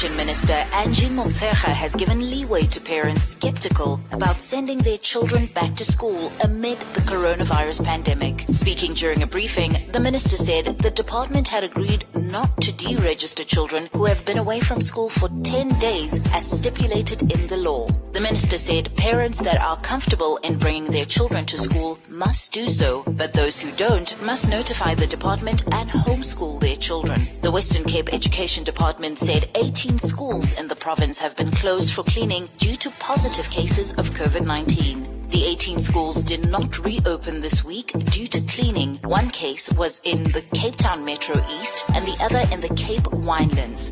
Education Minister Angie Motshekga has given leeway to parents skeptical about sending their children back to school amid the coronavirus pandemic. Speaking during a briefing, the minister said the department had agreed not to deregister children who have been away from school for 10 days as stipulated in the law. The minister said parents that are comfortable in bringing their children to school must do so, but those who don't must notify the department and homeschool their children. The Western Cape Education Department said 18 schools in the province have been closed for cleaning due to positive cases of COVID-19. The 18 schools did not reopen this week due to cleaning. One case was in the Cape Town Metro East and the other in the Cape Winelands.